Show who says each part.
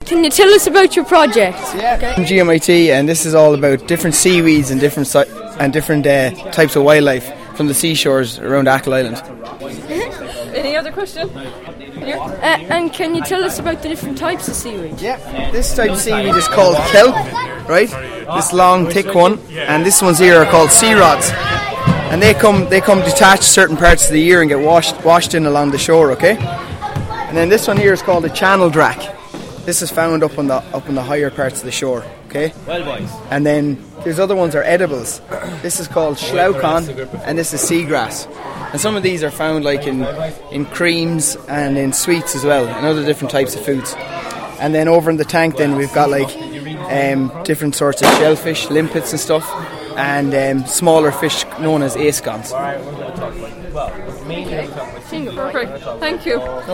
Speaker 1: Can you tell us about your project?
Speaker 2: Yeah. I'm GMIT, and this is all about different seaweeds and different types of wildlife from the seashores around Achill Island.
Speaker 3: Any other question?
Speaker 1: And can you tell us about the different types of seaweed?
Speaker 2: Yeah, this type of seaweed is called kelp, right? This long, thick one, and this ones here are called sea rods, and they come detached certain parts of the year and get washed in along the shore. Okay, and then this one here is called a channel drac. This is found up on the higher parts of the shore. Okay,
Speaker 4: well, boys.
Speaker 2: And then there's other ones are edibles. This is called schlauchon, and this is seagrass. And some of these are found like in creams and in sweets as well, and other different types of foods. And then over in the tank then we've got like different sorts of shellfish, limpets and stuff, and smaller fish known as aescons.
Speaker 3: Perfect. Thank you.